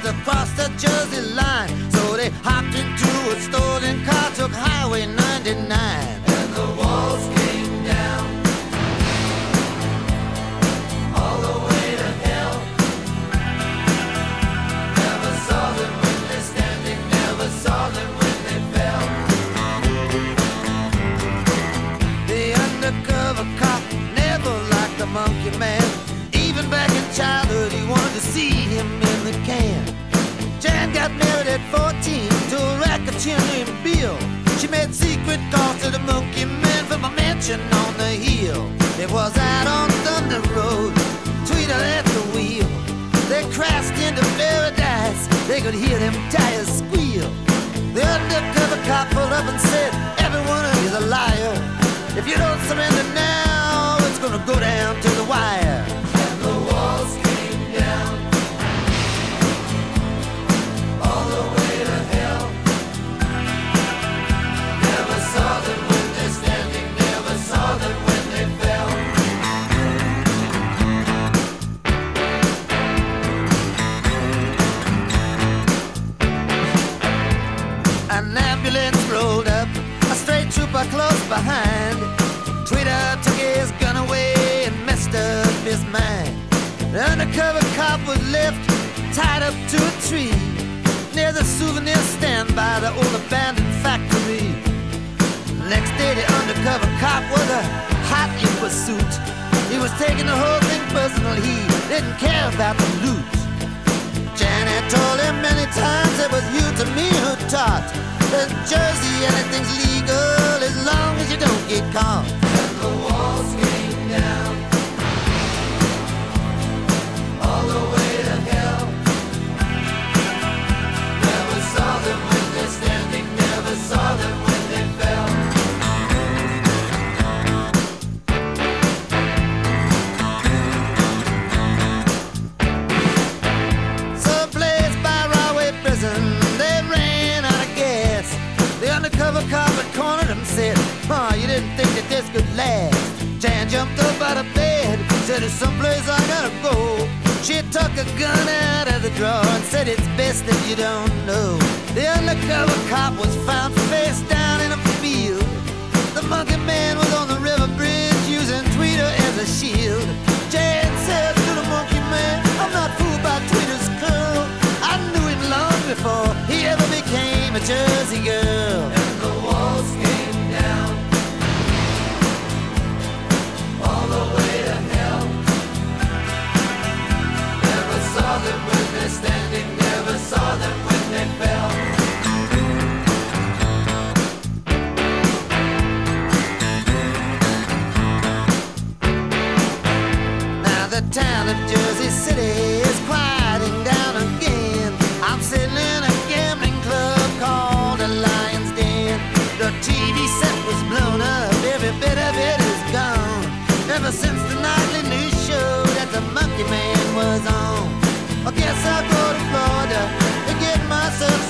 across the Jersey line. So they hopped into a stolen car, took Highway 99. And the walls came down all the way to hell. Never saw them when they're standing, never saw them when they fell. The undercover cop never liked the monkey man. Even back in childhood he wanted to see him in the can. Jan got married at 14 to a racketeer named Bill. She made secret calls to the monkey man from a mansion on the hill. It was out on Thunder Road, Tweeter at the wheel. They crashed into paradise, they could hear them tires squeal. The undercover cop pulled up and said, everyone is a liar. If you don't surrender now, it's gonna go down to the wire. And the walls came down all the way to hell. Never saw them when they're standing, never saw them when they fell. An ambulance rolled up, a straight trooper close behind. Tweeter took his gun away and messed up his mind. The undercover cop was left tied up to a tree near the souvenir stand by the old abandoned factory. Next day the undercover cop was a hot in pursuit. He was taking the whole thing personal, he didn't care about the loot. Janet told him many times it was you to me who taught that Jersey anything's legal as long as you don't get caught. And the walls came down all the way to hell. Never saw them when they're standing, never saw them when they fell. Someplace by Rahway Prison, they ran out of gas. The undercover cop had cornered him, said, "Oh, you didn't think that this could last." Jan jumped up out of bed, said, "There's someplace I gotta go." She took a gun out of the drawer and said, "It's best that you don't know." The undercover cop was found face down in a field. The monkey man was on the river bridge using Tweeter as a shield. Jan said to the monkey man, "I'm not fooled by Tweeter's curl. I knew him long before he ever became a Jersey girl." And the walls came down all the way to hell. Never saw them when they're standing, never saw them when they fell. Now the town of Jersey City is quieting down again. I'm sitting in a gambling club called the Lion's Den. The TV set was blown up, every bit of it is gone. Ever since the nightly news show that the monkey man was on. I guess I'll go to Florida to get myself